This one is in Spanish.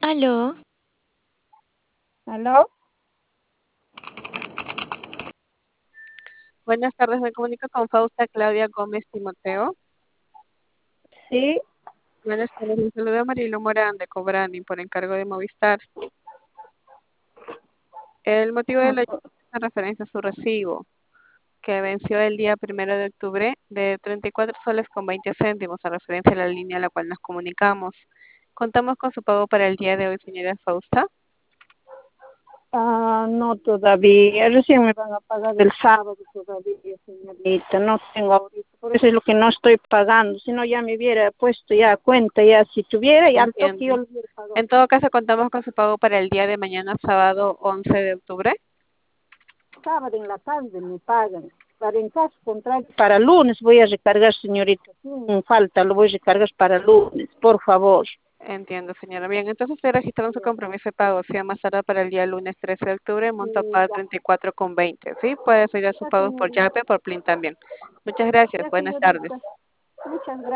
Aló, ¿Aló? Buenas tardes, me comunico con Fausta Claudia Gómez Timoteo. Sí, Buenas tardes, les saluda Marilu Morán de Cobrani por encargo de Movistar. El motivo de la llamada es en referencia a su recibo, que venció el día 1 de octubre de 34 soles con 20 céntimos, a referencia a la línea a la cual nos comunicamos. Contamos con su pago para el día de hoy, señora Fausta. no todavía. Recién me van a pagar el sábado todavía, señorita. No tengo ahorita. Por eso es lo que no estoy pagando. Si no, ya me hubiera puesto ya a cuenta. Ya si tuviera, ya al toque yo Entiendo. lo hubiera pagado. En todo caso, contamos con su pago para el día de mañana, sábado 11 de octubre. Sábado en la tarde me pagan. Para en caso contrario, para lunes voy a recargar, señorita. Sin falta, lo voy a recargar para lunes, por favor. Entiendo, señora. Bien, entonces estoy registrando su compromiso de pago, sea más tarde para el día lunes 13 de octubre, monto a Sí, pagar ya, 34,20. ¿Sí? Puede hacer sus ya, pagos por señorita. Yape, por Plin también. Muchas gracias. Ya, Buenas señorita. tardes. Muchas gracias.